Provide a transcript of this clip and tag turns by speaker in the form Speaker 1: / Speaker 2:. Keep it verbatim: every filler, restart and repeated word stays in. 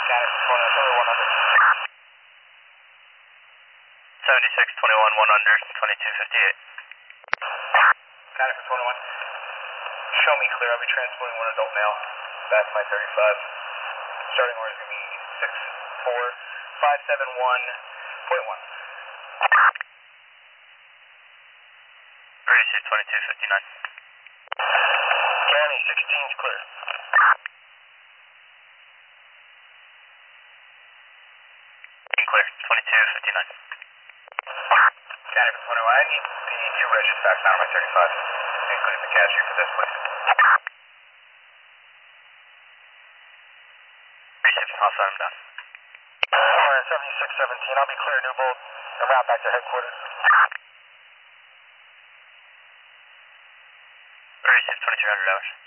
Speaker 1: Got it, twenty-one under.
Speaker 2: seventy-six twenty-one, one under, twenty-two fifty-eight.
Speaker 1: Got it for twenty-one. Show me clear, I'll be transporting one adult male. That's my thirty-five. Starting order is going to be six four five seven one point one.
Speaker 2: Receive twenty-two fifty-nine.
Speaker 1: County sixteen's clear.
Speaker 2: Clear, twenty-two fifty-nine.
Speaker 1: Got it for twenty-one. I need, I need two registers back down on my thirty-five, including the cashier for this, please.
Speaker 2: Receive, I'll sign him down.
Speaker 1: Alright, seventy-six seventeen, I'll be clear, New Bolt, and route back to headquarters.
Speaker 2: Receive twenty-three hundred hours.